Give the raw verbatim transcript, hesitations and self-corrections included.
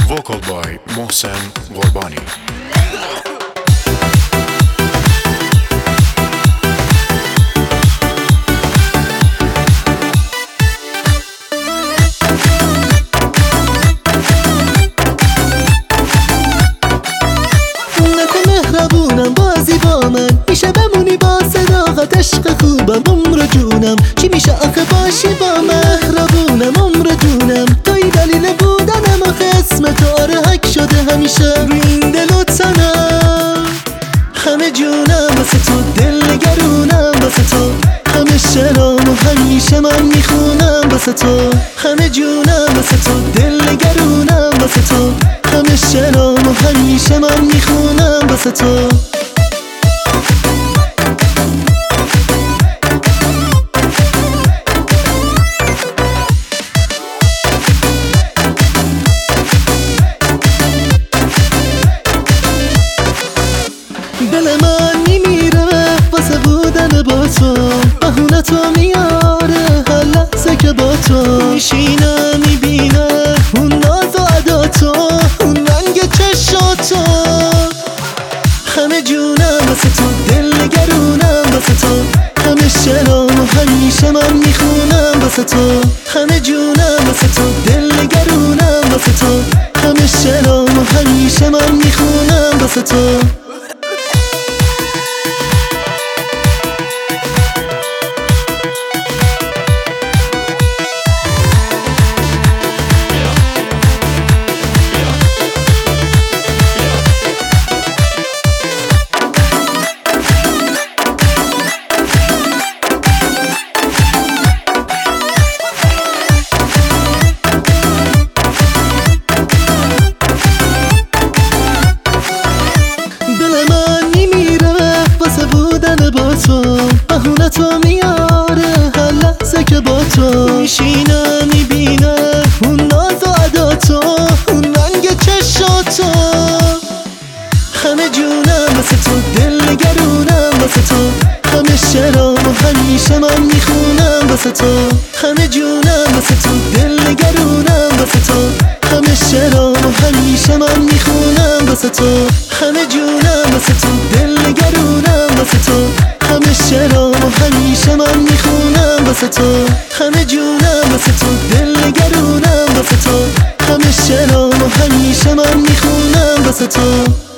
vocal by Mohsen Ghorbani. مهربونم بازی با من میشه بمونی با صداقت عشق خوبم عمر جونم چی میشه آخه باشی با مهربونم عمر جونم توی دلیل بودنم آخه اسم تو آره حک شده همیشه روی این دل و تنم همه جونم واسه تو دل نگرونم واسه تو همه شعرام و همیشه من میخونم واسه تو همه جونم واسه تو دل نگرونم واسه تو همه شعرام و همیشه من میخونم واسه تو دل من میمیره واسه بودن با تو بهونه تو میاره هر لحظه که با تو میشینه میبینه اون ناز و ادا تو اون رنگ چشاتو همه جونم واسه تو دل نگرونم واسه تو همه شعرام و همیشه من میخونم واسه تو همه جونم واسه تو دل نگرونم واسه تو همه شعرام و همیشه من میخونم واسه تو با تو بهونه تو میاره هر لحظه که با تو میشینه میبینه اون ناز و ادا تو اون رنگ چشاتو همه جونم واسه تو دل نگرونم واسه تو همه شعرام و همیشه من میخونم واسه تو همه جونم واسه تو دل نگرونم واسه تو همه شعرام و همیشه من میخونم واسه تو همه جونم واسه تو دل نگرونم واسه تو همه شعرام و همیشه من میخونم واسه تو همه جونم واسه تو دل نگرونم واسه تو همه شعرام و همیشه من میخونم واسه تو